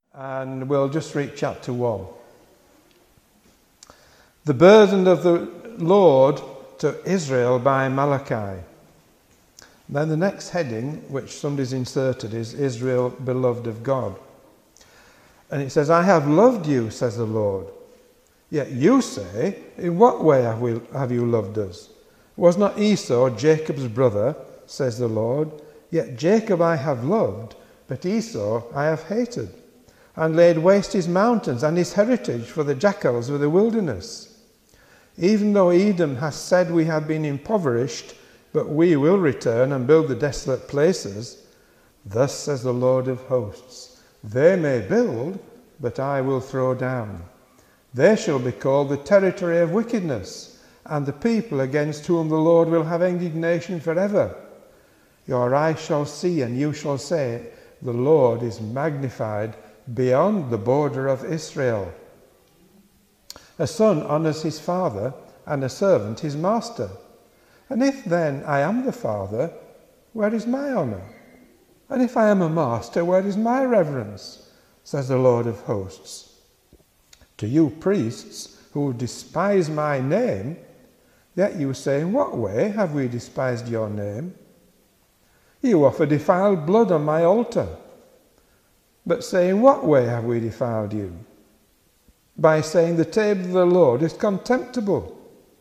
And we'll just read chapter 1. The burden of the Lord to Israel by Malachi. Then the next heading, which somebody's inserted, is Israel, beloved of God. And it says, I have loved you, says the Lord. Yet you say, in what way have you loved us? Was not Esau Jacob's brother, says the Lord? Yet Jacob I have loved, but Esau I have hated, and laid waste his mountains and his heritage for the jackals of the wilderness. Even though Edom has said we have been impoverished, but we will return and build the desolate places, thus says the Lord of hosts, they may build, but I will throw down. They shall be called the territory of wickedness, and the people against whom the Lord will have indignation forever. Your eyes shall see, and you shall say, the Lord is magnified beyond the border of Israel. A son honours his father, and a servant his master. And if then I am the father, where is my honour? And if I am a master, where is my reverence? Says the Lord of hosts. To you priests who despise my name, yet you say, in what way have we despised your name? You offer defiled blood on my altar. But say, in what way have we defiled you? By saying the table of the Lord is contemptible.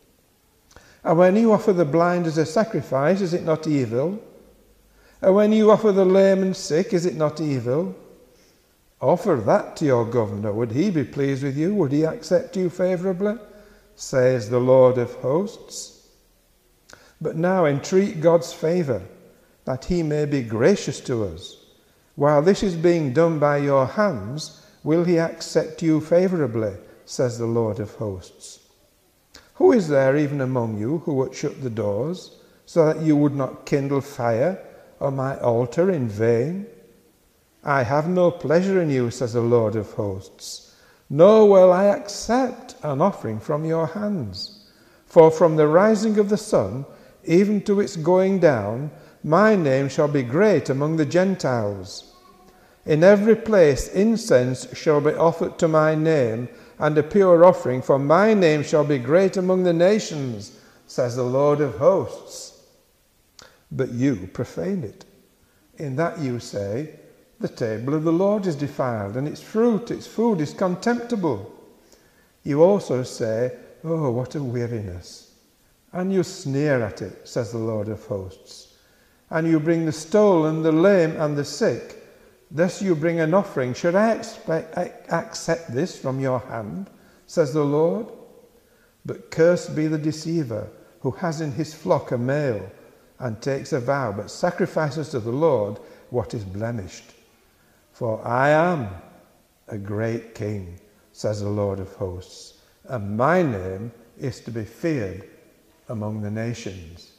And when you offer the blind as a sacrifice, is it not evil? And when you offer the lame and sick, is it not evil? Offer that to your governor. Would he be pleased with you? Would he accept you favourably? Says the Lord of hosts. But now entreat God's favour, that he may be gracious to us. While this is being done by your hands, will he accept you favourably, says the Lord of hosts. Who is there even among you who would shut the doors, so that you would not kindle fire on my altar in vain? I have no pleasure in you, says the Lord of hosts, nor will I accept an offering from your hands. For from the rising of the sun, even to its going down, my name shall be great among the Gentiles. In every place incense shall be offered to my name, and a pure offering, for my name shall be great among the nations, says the Lord of hosts. But you profane it, in that you say, the table of the Lord is defiled, and its fruit, its food is contemptible. You also say, oh, what a weariness. And you sneer at it, says the Lord of hosts. And you bring the stolen, the lame, and the sick. Thus you bring an offering. Should I accept this from your hand, says the Lord? But cursed be the deceiver who has in his flock a male, and takes a vow, but sacrifices to the Lord what is blemished. For I am a great king, says the Lord of hosts, and my name is to be feared among the nations.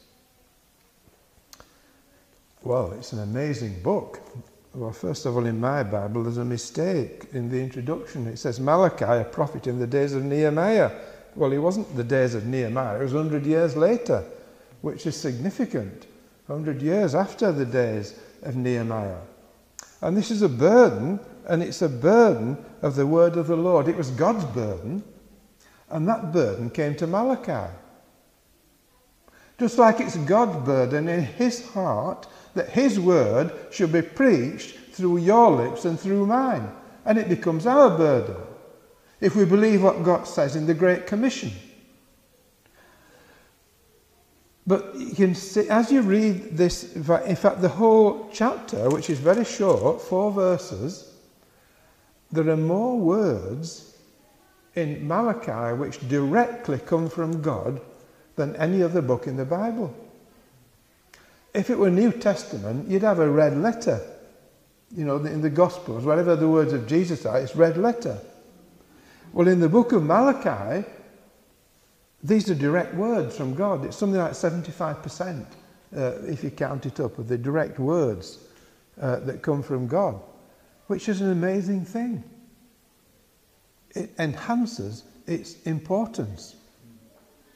Well, it's an amazing book. Well, first of all, in my Bible, there's a mistake in the introduction. It says Malachi, a prophet in the days of Nehemiah. Well, it wasn't the days of Nehemiah, it was 100 years later, which is significant. 100 years after the days of Nehemiah. And this is a burden, and it's a burden of the word of the Lord. It was God's burden, and that burden came to Malachi. Just like it's God's burden in his heart that his word should be preached through your lips and through mine. And it becomes our burden if we believe what God says in the Great Commission. But you can see, as you read this, in fact the whole chapter, which is very short, 4 verses, there are more words in Malachi which directly come from God than any other book in the Bible. If it were New Testament, you'd have a red letter. You know, in the Gospels, wherever the words of Jesus are, it's red letter. Well, in the book of Malachi, these are direct words from God. It's something like 75%, if you count it up, of the direct words that come from God, which is an amazing thing. It enhances its importance.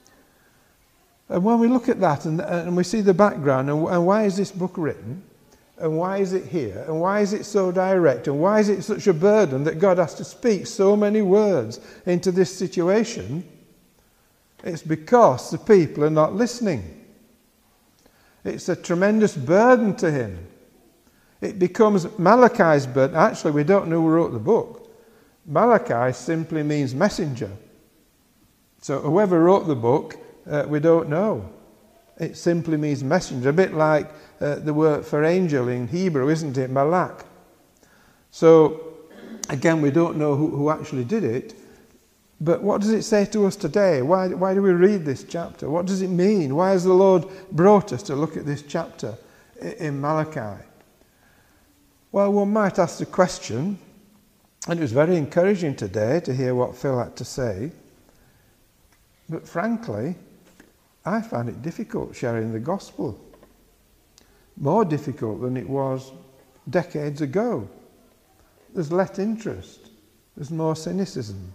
And when we look at that and we see the background and why is this book written, And why is it here? And why is it so direct? And why is it such a burden that God has to speak so many words into this situation? It's because the people are not listening. It's a tremendous burden to him. It becomes Malachi's burden. Actually, we don't know who wrote the book. Malachi simply means messenger. So whoever wrote the book, we don't know. It simply means messenger, a bit like the word for angel in Hebrew, isn't it? Malak. So, again, we don't know who actually did it. But what does it say to us today? Why do we read this chapter? What does it mean? Why has the Lord brought us to look at this chapter in Malachi? Well, one might ask the question, and it was very encouraging today to hear what Phil had to say, but frankly, I find it difficult sharing the gospel. More difficult than it was decades ago. There's less interest. There's more cynicism.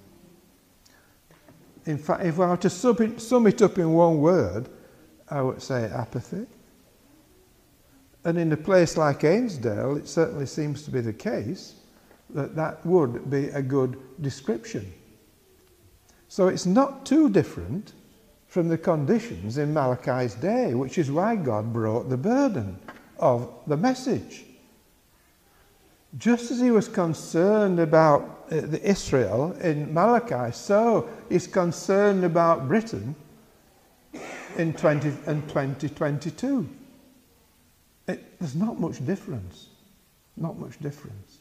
In fact, if I were to sum it up in one word, I would say apathy. And in a place like Ainsdale, it certainly seems to be the case that would be a good description. So it's not too different from the conditions in Malachi's day, which is why God brought the burden of the message. Just as he was concerned about the Israel in Malachi, so he's concerned about Britain in 2022. There's not much difference. Not much difference.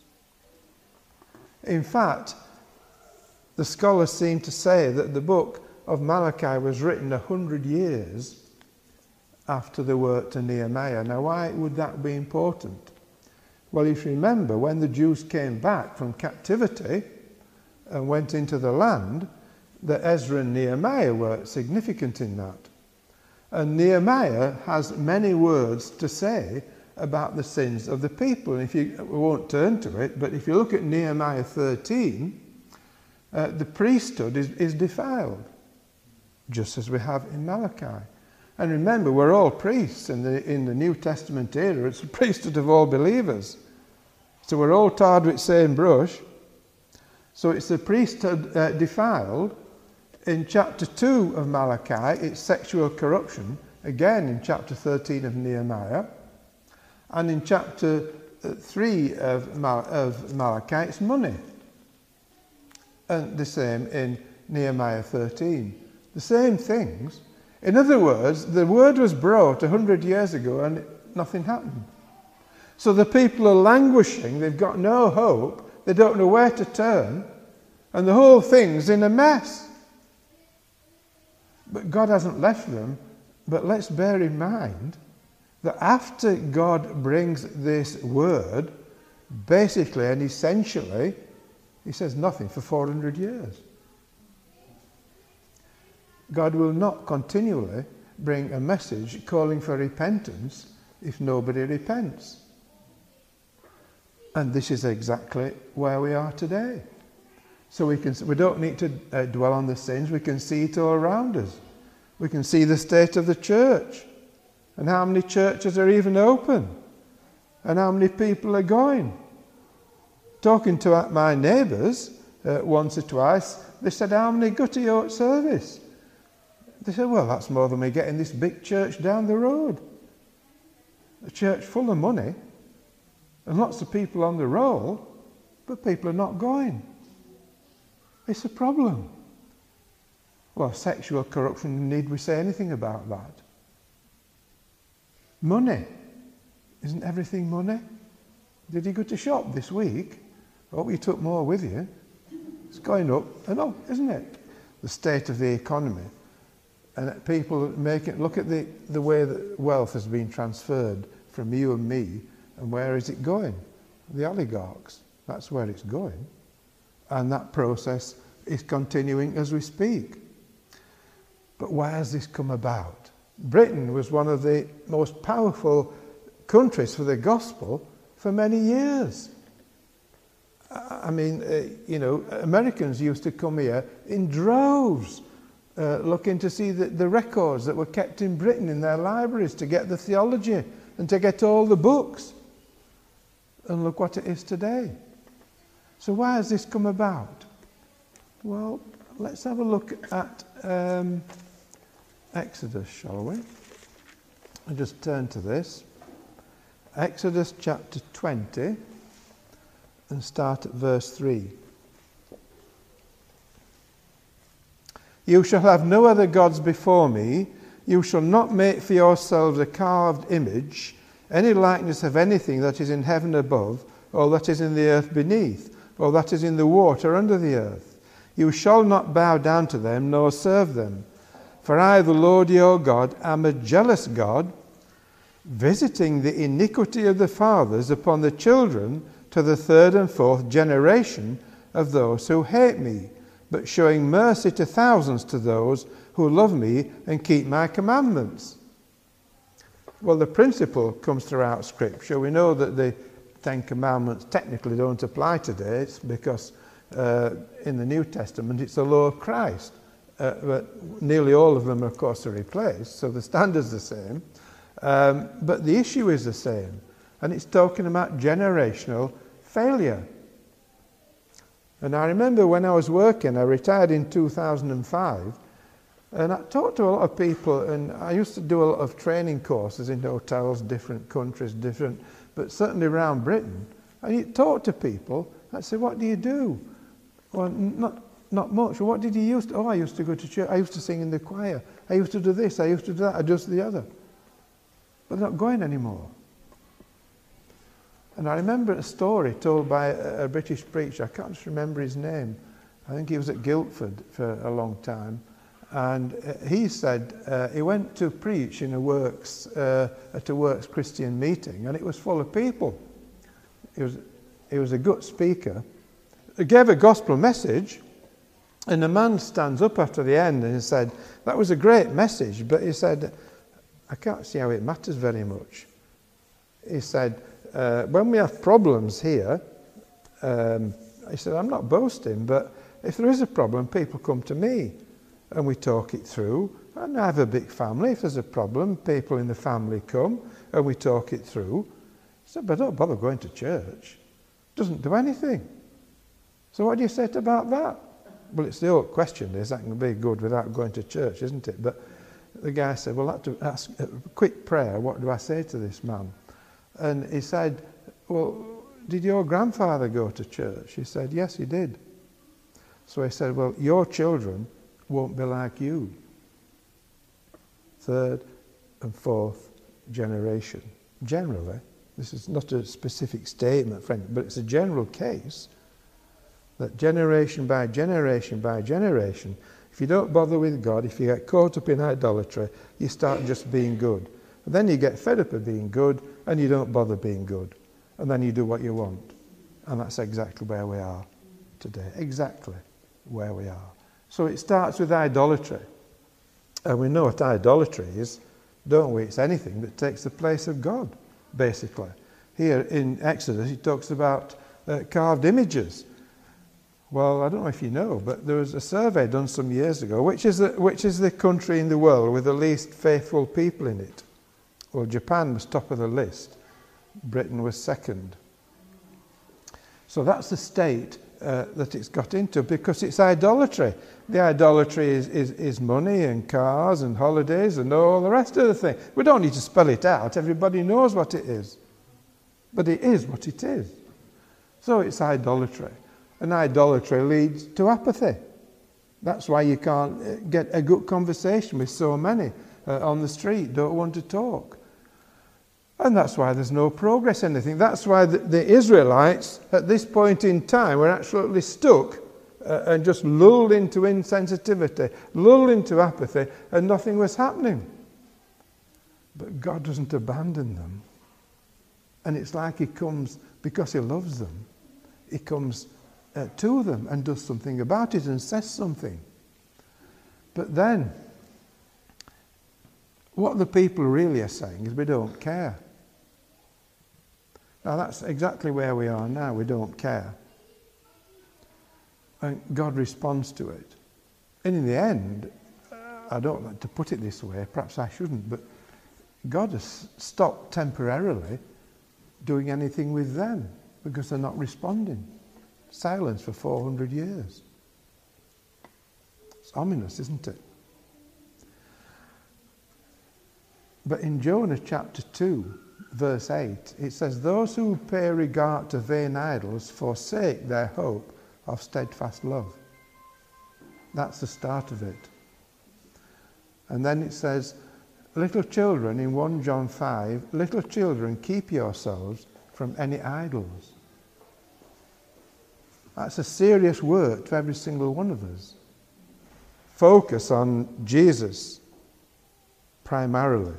In fact, the scholars seem to say that the book of Malachi was written 100 years after the work to Nehemiah. Now, why would that be important? Well, if you remember, when the Jews came back from captivity and went into the land, that Ezra and Nehemiah were significant in that. And Nehemiah has many words to say about the sins of the people. And we won't turn to it, but if you look at Nehemiah 13, the priesthood is defiled, just as we have in Malachi. And remember, we're all priests in the New Testament era. It's the priesthood of all believers. So we're all tarred with the same brush. So it's the priesthood defiled. In chapter 2 of Malachi, it's sexual corruption. Again, in chapter 13 of Nehemiah. And in chapter 3 of Malachi, it's money. And the same in Nehemiah 13. The same things. In other words, the word was brought 100 years ago and nothing happened. So the people are languishing, they've got no hope, they don't know where to turn, and the whole thing's in a mess. But God hasn't left them, but let's bear in mind that after God brings this word, basically and essentially, he says nothing for 400 years. God will not continually bring a message calling for repentance if nobody repents. And this is exactly where we are today. So we don't need to dwell on the sins. We can see it all around us. We can see the state of the church and how many churches are even open and how many people are going. Talking to my neighbours once or twice, they said, how many go to your service? They said, well, that's more than we get in this big church down the road. A church full of money and lots of people on the roll, but people are not going. It's a problem. Well, sexual corruption, need we say anything about that? Money. Isn't everything money? Did you go to shop this week? I hope you took more with you. It's going up and up, isn't it? The state of the economy. And people look at the way that wealth has been transferred from you and me, and where is it going? The oligarchs. That's where it's going. And that process is continuing as we speak. But why has this come about? Britain was one of the most powerful countries for the gospel for many years. I mean, Americans used to come here in droves, looking to see the records that were kept in Britain in their libraries, to get the theology and to get all the books. And look what it is today. So why has this come about? Well, let's have a look at Exodus, shall we? I'll just turn to this. Exodus chapter 20 and start at verse 3. You shall have no other gods before me. You shall not make for yourselves a carved image, any likeness of anything that is in heaven above, or that is in the earth beneath, or that is in the water under the earth. You shall not bow down to them, nor serve them. For I, the Lord your God, am a jealous God, visiting the iniquity of the fathers upon the children to the third and fourth generation of those who hate me, but showing mercy to thousands to those who love me and keep my commandments. Well, the principle comes throughout Scripture. We know that the Ten Commandments technically don't apply today. It's because in the New Testament it's the law of Christ. But nearly all of them, of course, are replaced, so the standard's the same. But the issue is the same. And it's talking about generational failure. And I remember when I was working, I retired in 2005, and I talked to a lot of people, and I used to do a lot of training courses in hotels, different countries, but certainly around Britain. And you talk to people, I'd say, what do you do? Well, not much. What did you used to? Oh, I used to go to church. I used to sing in the choir. I used to do this. I used to do that. I used to do the other. But they're not going anymore. And I remember a story told by a British preacher. I can't just remember his name. I think he was at Guildford for a long time. And he said he went to preach in at a Works Christian meeting, and it was full of people. He was a good speaker. He gave a gospel message, and the man stands up after the end and he said, that was a great message, but he said, I can't see how it matters very much. He said, when we have problems here, he said, I'm not boasting, but if there is a problem, people come to me and we talk it through. And I have a big family. If there's a problem, people in the family come and we talk it through. He said, but don't bother going to church. It doesn't do anything. So what do you say about that? Well, it's the old question, is that can be good without going to church, isn't it? But the guy said, well, I have to ask a quick prayer. What do I say to this man? And he said, well, did your grandfather go to church? He said, yes, he did. So he said, well, your children won't be like you. Third and fourth generation. Generally, this is not a specific statement, friend, but it's a general case that generation by generation by generation, if you don't bother with God, if you get caught up in idolatry, you start just being good. And then you get fed up of being good and you don't bother being good. And then you do what you want. And that's exactly where we are today. Exactly where we are. So it starts with idolatry. And we know what idolatry is, don't we? It's anything that takes the place of God, basically. Here in Exodus, it talks about carved images. Well, I don't know if you know, but there was a survey done some years ago. Which is the country in the world with the least faithful people in it? Well, Japan was top of the list. Britain was second. So that's the state that it's got into, because it's idolatry. The idolatry is money and cars and holidays and all the rest of the thing. We don't need to spell it out. Everybody knows what it is. But it is what it is. So it's idolatry. And idolatry leads to apathy. That's why you can't get a good conversation with so many on the street, don't want to talk. And that's why there's no progress in anything. That's why the Israelites, at this point in time, were absolutely stuck and just lulled into insensitivity, lulled into apathy, and nothing was happening. But God doesn't abandon them. And it's like he comes, because he loves them, he comes to them and does something about it and says something. But then, what the people really are saying is we don't care. Now that's exactly where we are now. We don't care. And God responds to it. And in the end, I don't like to put it this way, perhaps I shouldn't, but God has stopped temporarily doing anything with them because they're not responding. Silence for 400 years. It's ominous, isn't it? But in Jonah chapter 2, verse 8, it says, "Those who pay regard to vain idols forsake their hope of steadfast love." That's the start of it. And then it says, "Little children," in 1 John 5, "little children, keep yourselves from any idols." That's a serious word to every single one of us. Focus on Jesus primarily.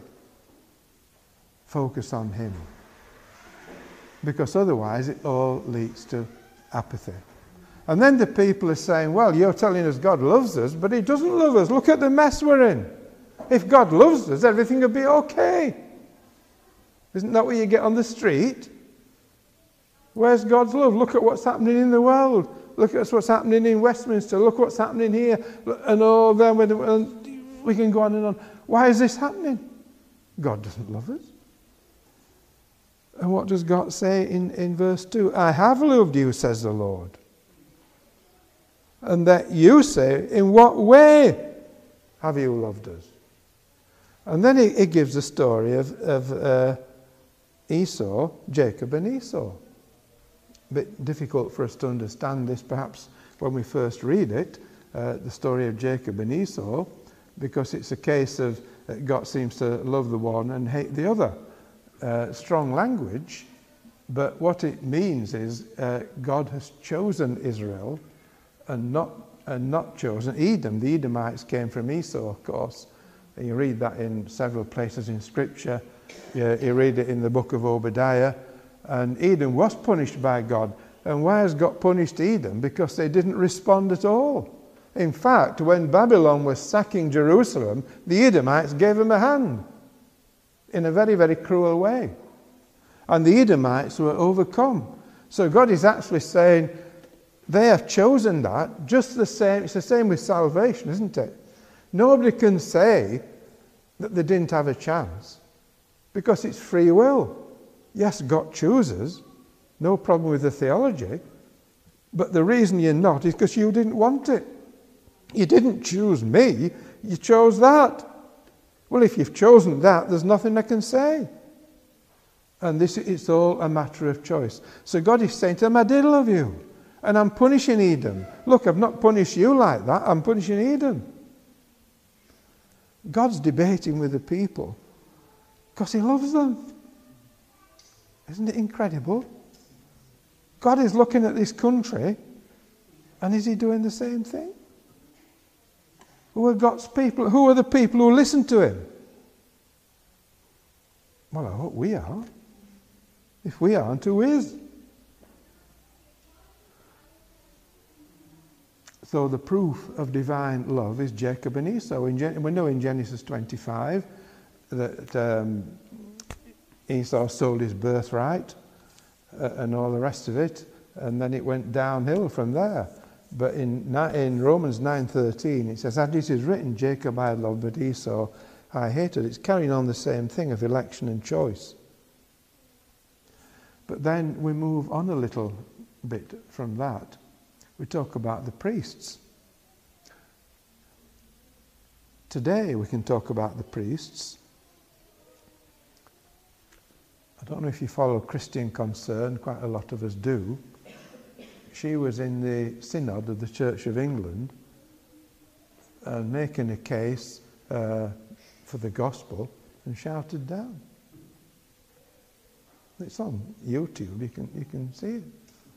Focus on him. Because otherwise it all leads to apathy. And then the people are saying, "Well, you're telling us God loves us, but he doesn't love us. Look at the mess we're in. If God loves us, everything will be okay." Isn't that what you get on the street? Where's God's love? Look at what's happening in the world. Look at what's happening in Westminster. Look what's happening here. And all them. And we can go on and on. Why is this happening? God doesn't love us. And what does God say in verse 2? "I have loved you, says the Lord." And that you say, "In what way have you loved us?" And then he gives the story of Esau, Jacob and Esau. A bit difficult for us to understand this perhaps when we first read it, the story of Jacob and Esau, because it's a case of God seems to love the one and hate the other. Strong language, but what it means is God has chosen Israel and not chosen Edom. The Edomites came from Esau, of course. You read that in several places in Scripture. You read it in the book of Obadiah. And Edom was punished by God. And why has God punished Edom? Because they didn't respond at all. In fact, when Babylon was sacking Jerusalem, the Edomites gave them a hand in a very, very cruel way. And the Edomites were overcome. So God is actually saying, they have chosen that just the same. It's the same with salvation, isn't it? Nobody can say that they didn't have a chance because it's free will. Yes, God chooses. No problem with the theology. But the reason you're not is because you didn't want it. You didn't choose me. You chose that. Well, if you've chosen that, there's nothing I can say. And it's all a matter of choice. So God is saying to them, "I did love you. And I'm punishing Edom. Look, I've not punished you like that. I'm punishing Edom." God's debating with the people because he loves them. Isn't it incredible? God is looking at this country, and is he doing the same thing? Who are God's people? Who are the people who listen to him? Well, I hope we are. If we aren't, who is? So the proof of divine love is Jacob and Esau. We know in Genesis 25 that Esau sold his birthright and all the rest of it, and then it went downhill from there. But in Romans 9:13 it says, "As it is written, Jacob I loved, but Esau I hated." It's carrying on the same thing of election and choice. But then we move on a little bit from that. We talk about the priests. Today we can talk about the priests. I don't know if you follow Christian Concern, quite a lot of us do. She was in the Synod of the Church of England making a case for the gospel and shouted down. It's on YouTube, you can see it.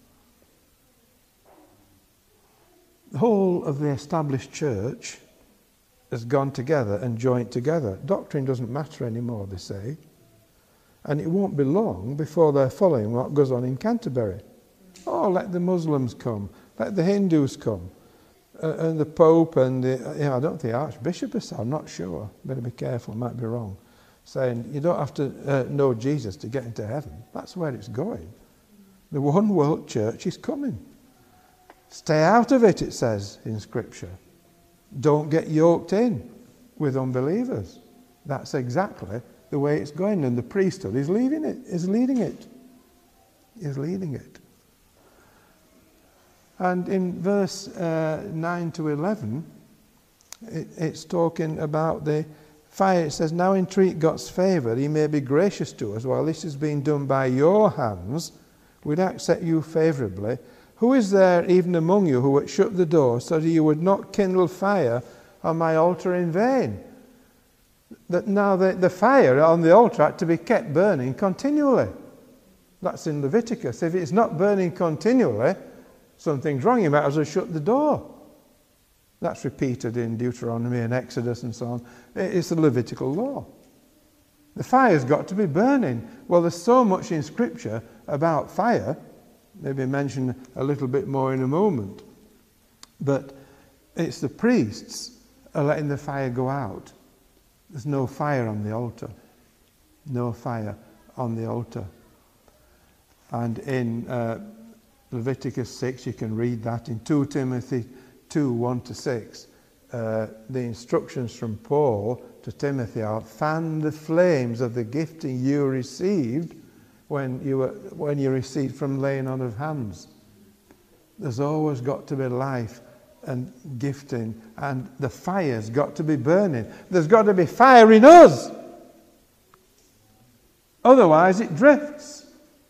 The whole of the established church has gone together and joined together. Doctrine doesn't matter anymore, they say. And it won't be long before they're following what goes on in Canterbury. Oh, let the Muslims come. Let the Hindus come. And the Pope and I don't think the Archbishop is, I'm not sure. Better be careful, might be wrong. Saying you don't have to know Jesus to get into heaven. That's where it's going. The one world church is coming. Stay out of it, it says in Scripture. Don't get yoked in with unbelievers. That's exactly the way it's going, and the priesthood is leading it. is leading it. And in verse 9 to 11, it's talking about the fire. It says, now entreat God's favour, he may be gracious to us, while this is being done by your hands, we'd accept you favourably. Who is there even among you who would shut the door so that you would not kindle fire on my altar in vain? That now the fire on the altar had to be kept burning continually. That's in Leviticus. If it's not burning continually, something's wrong. You might as well shut the door. That's repeated in Deuteronomy and Exodus and so on. It's the Levitical law. The fire's got to be burning. Well, there's so much in Scripture about fire. Maybe mention a little bit more in a moment. But it's the priests are letting the fire go out. There's no fire on the altar. No fire on the altar. And in Leviticus 6, you can read that. In 2 Timothy 2, 1-6, the instructions from Paul to Timothy are, fan the flames of the gifting you received when you received from laying on of hands. There's always got to be life and gifting, and the fire's got to be burning. There's got to be fire in us. Otherwise it drifts.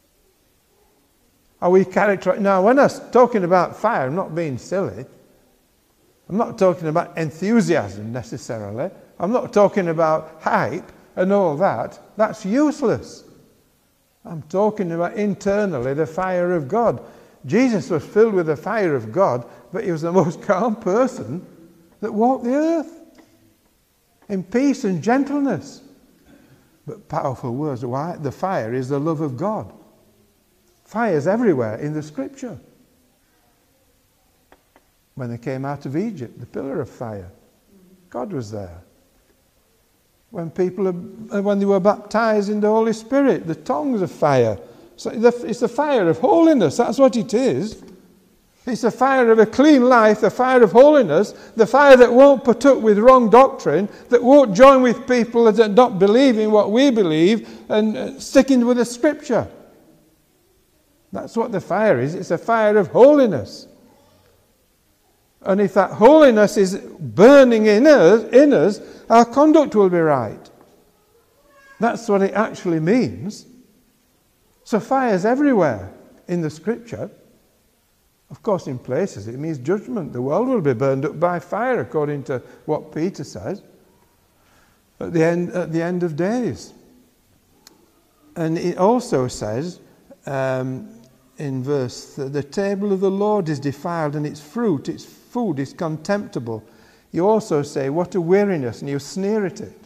Are we characterized? Now, when I'm talking about fire, I'm not being silly. I'm not talking about enthusiasm necessarily. I'm not talking about hype and all that. That's useless. I'm talking about internally the fire of God. Jesus was filled with the fire of God, but he was the most calm person that walked the earth in peace and gentleness. But powerful words. Why? The fire is the love of God. Fire is everywhere in the Scripture. When they came out of Egypt, the pillar of fire, God was there. When they were baptized in the Holy Spirit, the tongues of fire. So it's the fire of holiness. That's what it is. It's the fire of a clean life, the fire of holiness, the fire that won't put up with wrong doctrine, that won't join with people that don't believe in what we believe and sticking with the Scripture. That's what the fire is. It's a fire of holiness. And if that holiness is burning in us, our conduct will be right. That's what it actually means. So fire's everywhere in the Scripture. Of course, in places it means judgment. The world will be burned up by fire, according to what Peter says, at the end of days. And it also says in verse, the table of the Lord is defiled, and its fruit, its food is contemptible. You also say, what a weariness, and you sneer at it.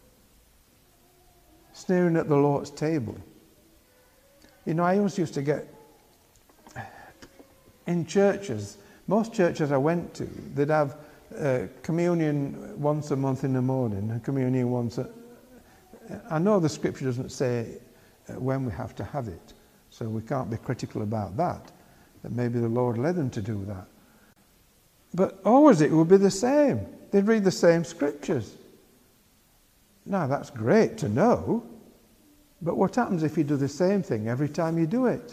Sneering at the Lord's table. You know, I always used to get, in churches, most churches I went to, they'd have communion once a month in the morning, and communion once I know the Scripture doesn't say when we have to have it, so we can't be critical about that. That maybe the Lord led them to do that. But always it would be the same. They'd read the same Scriptures. Now, that's great to know, but what happens if you do the same thing every time you do it?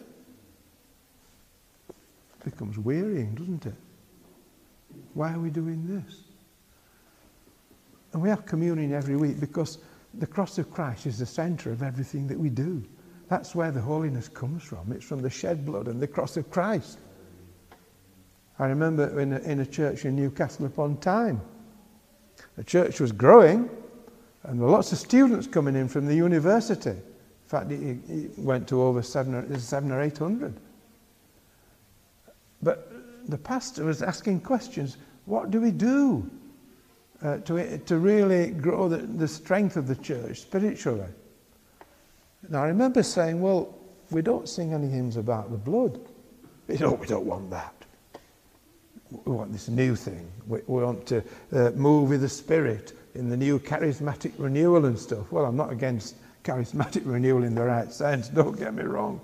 It becomes wearying, doesn't it? Why are we doing this? And we have communion every week because the cross of Christ is the centre of everything that we do. That's where the holiness comes from. It's from the shed blood and the cross of Christ. I remember in a church in Newcastle upon Tyne. The church was growing, and there were lots of students coming in from the university. In fact, it went to over 700 or 800. But the pastor was asking questions. What do we do to really grow the strength of the church spiritually? And I remember saying, well, we don't sing any hymns about the blood. We don't want that. We want this new thing. We want to move with the Spirit in the new charismatic renewal and stuff. Well, I'm not against charismatic renewal in the right sense, don't get me wrong.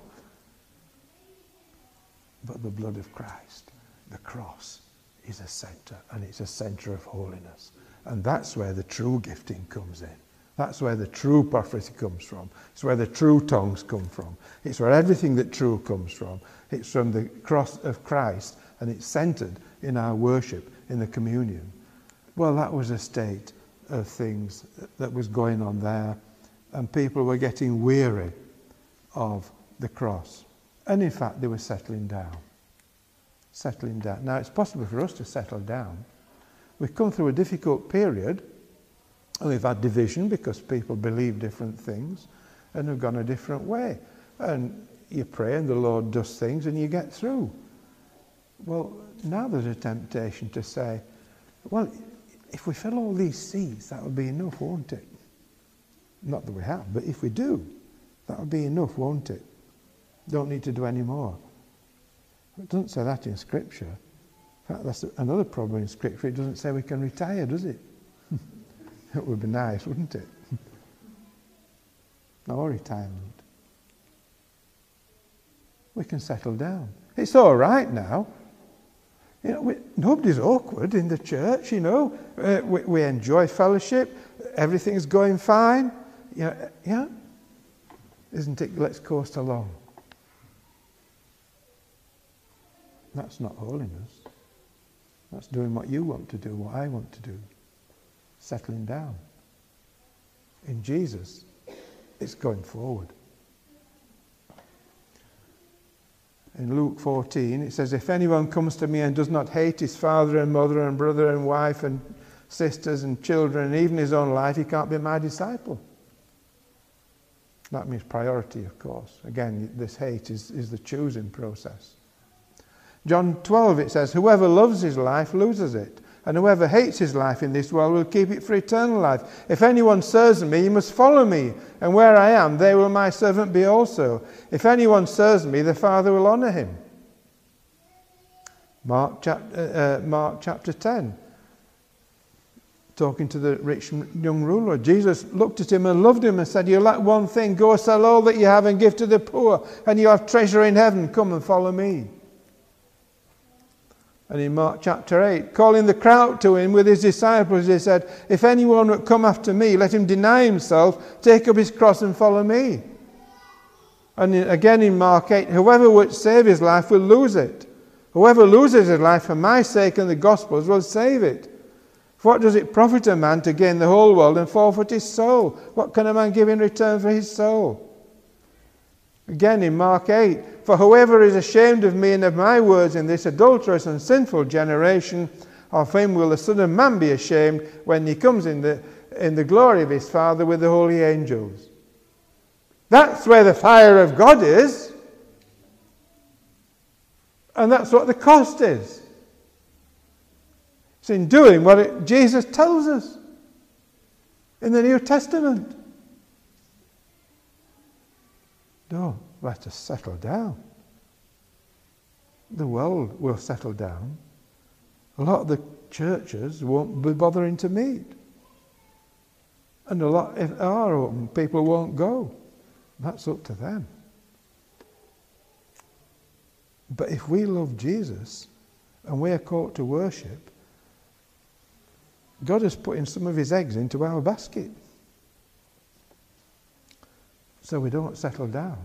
But the blood of Christ, the cross, is a centre, and it's a centre of holiness. And that's where the true gifting comes in. That's where the true prophecy comes from. It's where the true tongues come from. It's where everything that true comes from. It's from the cross of Christ, and it's centered in our worship, in the communion. Well, that was a state of things that was going on there, and people were getting weary of the cross. And in fact, they were settling down. Settling down. Now, it's possible for us to settle down. We've come through a difficult period, and we've had division because people believe different things and have gone a different way. And you pray and the Lord does things and you get through. Well, now there's a temptation to say, well, if we fill all these seats, that would be enough, won't it? Not that we have, but if we do, that would be enough, won't it? Don't need to do any more. It doesn't say that in Scripture. In fact, that's another problem in Scripture. It doesn't say we can retire, does it? It would be nice, wouldn't it? No retirement. We can settle down. It's all right now. You know, nobody's awkward in the church, you know. We enjoy fellowship. Everything's going fine. You know, yeah? Isn't it? Let's coast along. That's not holiness. That's doing what you want to do, what I want to do. Settling down. In Jesus, it's going forward. In Luke 14, it says, if anyone comes to me and does not hate his father and mother and brother and wife and sisters and children and even his own life, he can't be my disciple. That means priority, of course. Again, this hate is the choosing process. John 12, it says, whoever loves his life loses it, and whoever hates his life in this world will keep it for eternal life. If anyone serves me, he must follow me, and where I am, there will my servant be also. If anyone serves me, the Father will honour him. Mark chapter 10, talking to the rich young ruler, Jesus looked at him and loved him and said, you lack one thing, go sell all that you have and give to the poor, and you have treasure in heaven, come and follow me. And in Mark chapter 8, calling the crowd to him with his disciples, he said, if anyone would come after me, let him deny himself, take up his cross and follow me. And again in Mark 8, whoever would save his life will lose it. Whoever loses his life for my sake and the gospel's will save it. For what does it profit a man to gain the whole world and forfeit his soul? What can a man give in return for his soul? Again in Mark 8, for whoever is ashamed of me and of my words in this adulterous and sinful generation, of him will the Son of Man be ashamed when he comes in the glory of his Father with the holy angels. That's where the fire of God is. And that's what the cost is. It's in doing what Jesus tells us in the New Testament. Don't let us settle down. The world will settle down. A lot of the churches won't be bothering to meet. And a lot, if they are open, people won't go. That's up to them. But if we love Jesus and we are called to worship, God has put in some of his eggs into our basket. So we don't settle down.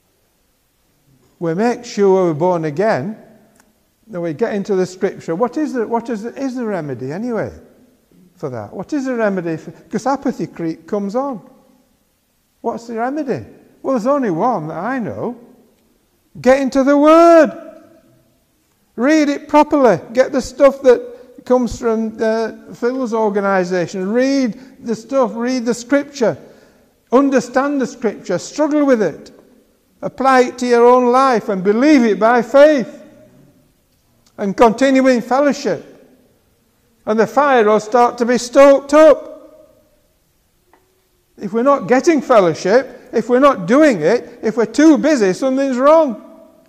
We make sure we're born again. Then we get into the scripture. Is the remedy anyway for that? What is the remedy? Because apathy comes on. What's the remedy? Well, there's only one that I know. Get into the Word. Read it properly. Get the stuff that comes from Phil's organisation. Read the stuff. Read the scripture. Understand the scripture. Struggle with it. Apply it to your own life and believe it by faith. And continue in fellowship. And the fire will start to be stoked up. If we're not getting fellowship, if we're not doing it, if we're too busy, something's wrong.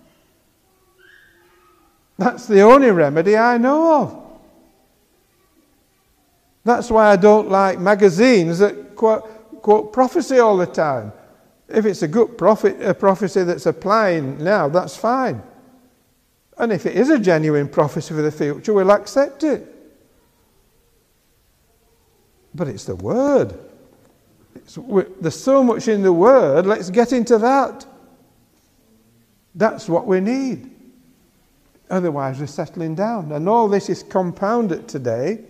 That's the only remedy I know of. That's why I don't like magazines that quote prophecy all the time. If it's a good prophecy that's applying now, that's fine. And if it is a genuine prophecy for the future, we'll accept it. But it's the Word. There's so much in the Word, let's get into that. That's what we need. Otherwise we're settling down. And all this is compounded today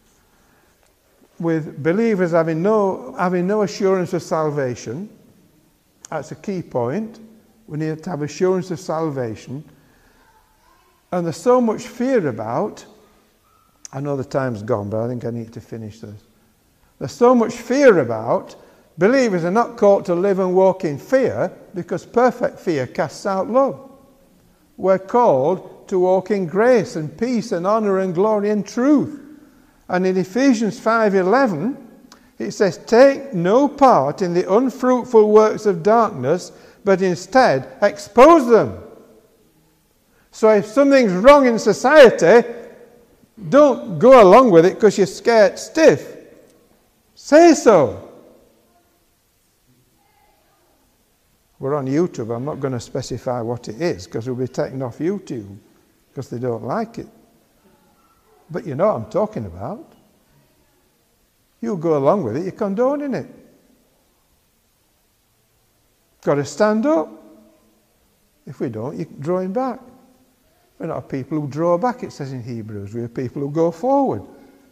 with believers having no assurance of salvation. That's a key point. We need to have assurance of salvation. And there's so much fear about, I know the time's gone, but I think I need to finish this. There's so much fear about, believers are not called to live and walk in fear, because perfect fear casts out love. We're called to walk in grace and peace and honour and glory and truth. And in Ephesians 5:11, it says, take no part in the unfruitful works of darkness, but instead expose them. So if something's wrong in society, don't go along with it because you're scared stiff. Say so. We're on YouTube. I'm not going to specify what it is because we'll be taken off YouTube because they don't like it. But you know what I'm talking about. You go along with it, you're condoning it. Got to stand up. If we don't, you're drawing back. We're not people who draw back, it says in Hebrews. We're people who go forward.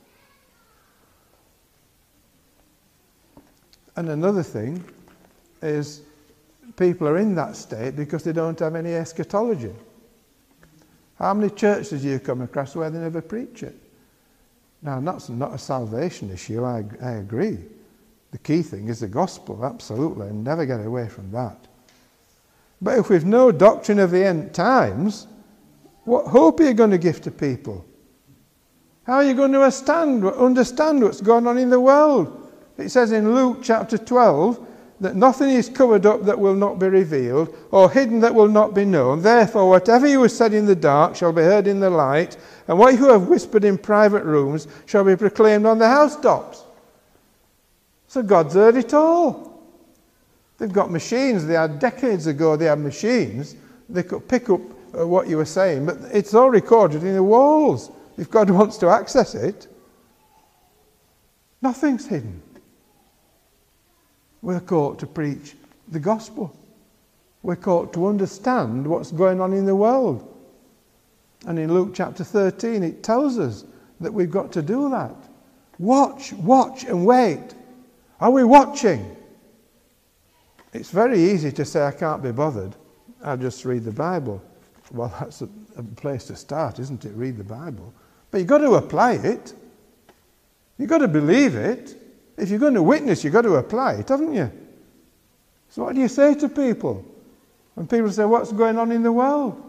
And another thing is people are in that state because they don't have any eschatology. How many churches do you come across where they never preach it? Now, that's not a salvation issue, I agree. The key thing is the gospel, absolutely, and never get away from that. But if we've no doctrine of the end times, what hope are you going to give to people? How are you going to understand what's going on in the world? It says in Luke chapter 12 that nothing is covered up that will not be revealed, or hidden that will not be known. Therefore, whatever you have said in the dark shall be heard in the light, and what you have whispered in private rooms shall be proclaimed on the housetops. So God's heard it all. They've got machines. They had decades ago, they had machines. They could pick up what you were saying, but it's all recorded in the walls. If God wants to access it, nothing's hidden. We're called to preach the gospel. We're called to understand what's going on in the world. And in Luke chapter 13, it tells us that we've got to do that. Watch and wait. Are we watching? It's very easy to say, I can't be bothered. I'll just read the Bible. Well, that's a place to start, isn't it? Read the Bible. But you've got to apply it. You've got to believe it. If you're going to witness, you've got to apply it, haven't you? So what do you say to people? When people say, what's going on in the world?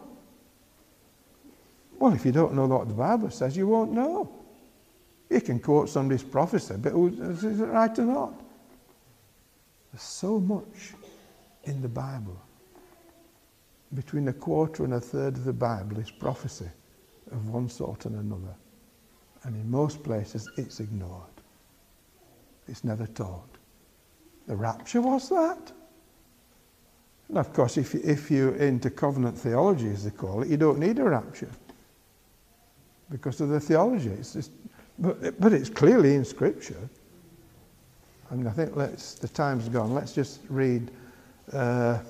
Well, if you don't know what the Bible says, you won't know. You can quote somebody's prophecy, but is it right or not? There's so much in the Bible. Between a quarter and a third of the Bible is prophecy of one sort and another. And in most places, it's ignored. It's never taught. The rapture was that. And of course, if you're into covenant theology, as they call it, you don't need a rapture because of the theology. But it's clearly in Scripture. And I think the time's gone. Let's just read 1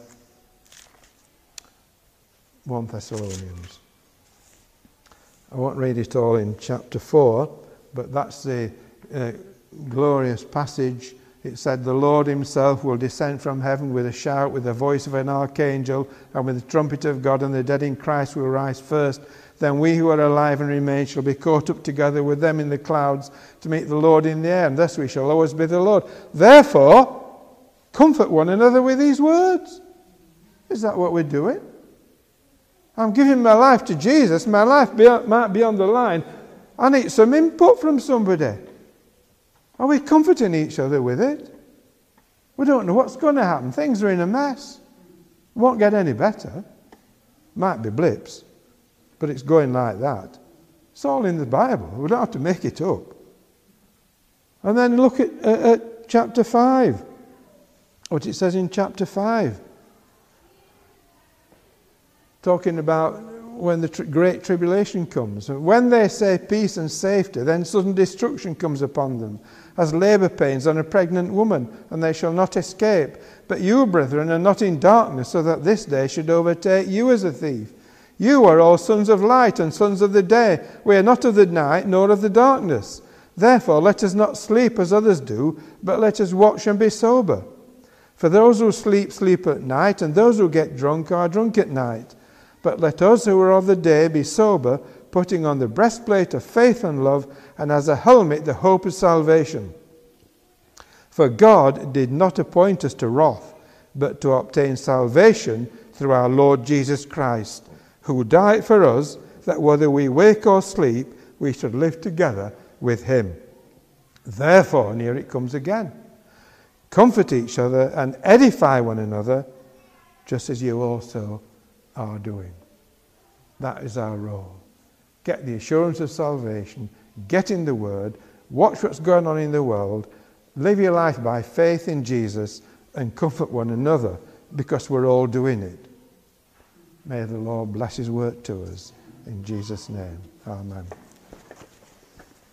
Thessalonians. I won't read it all in chapter 4, but that's the glorious passage. It said, the Lord himself will descend from heaven with a shout, with the voice of an archangel, and with the trumpet of God, and the dead in Christ will rise first. Then we who are alive and remain shall be caught up together with them in the clouds to meet the Lord in the air, and thus we shall always be the Lord. Therefore, comfort one another with these words. Is that what we're doing? I'm giving my life to Jesus. My life might be on the line. I need some input from somebody. Are we comforting each other with it? We don't know what's going to happen. Things are in a mess. It won't get any better. Might be blips, but it's going like that. It's all in the Bible. We don't have to make it up. And then look at chapter 5. What it says in chapter 5. Talking about when the great tribulation comes. When they say peace and safety, then sudden destruction comes upon them, as labour pains on a pregnant woman, and they shall not escape. But you, brethren, are not in darkness, so that this day should overtake you as a thief. You are all sons of light and sons of the day. We are not of the night, nor of the darkness. Therefore let us not sleep as others do, but let us watch and be sober. For those who sleep, sleep at night, and those who get drunk are drunk at night. But let us who are of the day be sober, putting on the breastplate of faith and love, and as a helmet the hope of salvation. For God did not appoint us to wrath, but to obtain salvation through our Lord Jesus Christ, who died for us, that whether we wake or sleep, we should live together with him. Therefore, and here it comes again, comfort each other and edify one another, just as you also are doing. That is our role. Get the assurance of salvation, get in the Word, watch what's going on in the world, live your life by faith in Jesus, and comfort one another, because we're all doing it. May the Lord bless his word to us. In Jesus' name, amen.